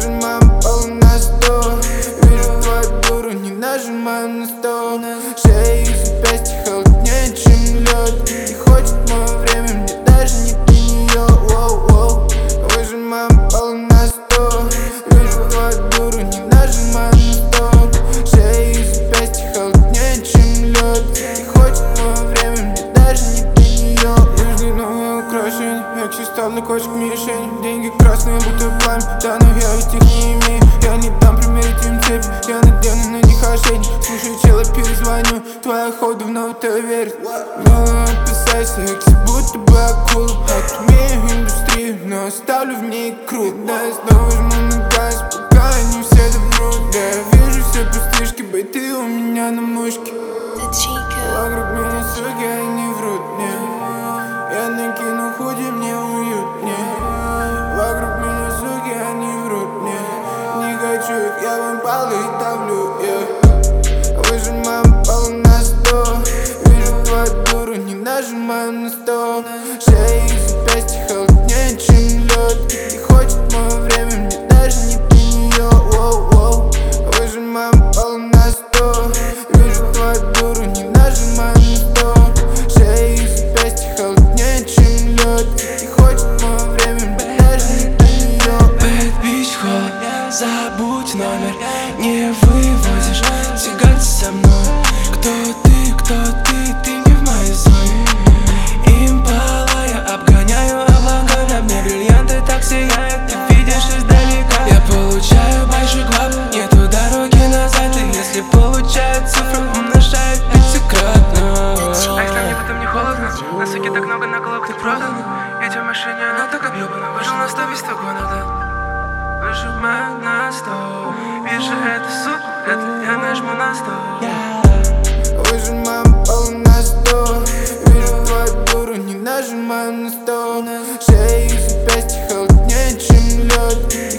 Выжимаем полы на стол. Вижу твою дуру, не нажимаем на стол. Шея и запястья холоднее, чем лед. И хочет мое время, мне даже не до нее. Выжимаем полы на стол. Вижу твою дуру, не нажимаем на стол. Шея и запястья холоднее, чем лед. И хочет мое время, мне даже не до нее. Каждый новое украшение, я к себе ставлю кочек мишень. Деньги красные, будто пламя, да, но я ведь их не имею. Я не дам примерить им цепь, я надену на них ошейник. Слушай, чела, перезвоню, твоя ходу в то верит. Мало описайся, я к себе будто бы акула. Отумею индустрию, но оставлю в ней круг. Да, я снова жму на газ, пока они все добрут. Да, я вижу все пустышки, байты у меня на мушке. Вокруг меня суки, они врут мне. Я накину худи, мне уютнее. Вокруг меня суки, они врут мне. Не хочу их, я вам палы и давлю, Выжимаем полы на стол. Вижу твою дуру, не нажимаю на стол. Шея и запястья холоднее, чем лед. И хочет мое время, мне даже не до нее. Выжимаем полы на стол. Вижу твою дуру, не нажимаю на стол. Шея и запястья холоднее, чем лед. И хочет мое время, мне даже не до нее. Bad bitch, холод, забудь номер. Не вывозишь, тягаться со мной. Кто ты не в моей зоне. Импала, я обгоняю облака. На мне бриллианты так сияют, ты видишь издалека. Я получаю большой клап, нету дороги назад. И если получаю цифру, умножаю пятикратно. А если мне потом не холодно? На суке так много наколок, ты продан. Едем в машине, она так объебана. Выжил на 100 весь вагон, да. Выжимаю на стол. Вижу эту суку, это я нажму на стол. Выжимаем полы на стол. Вижу твою дуру, не нажимаю на стол. Шея и запястья холоднее, чем лед.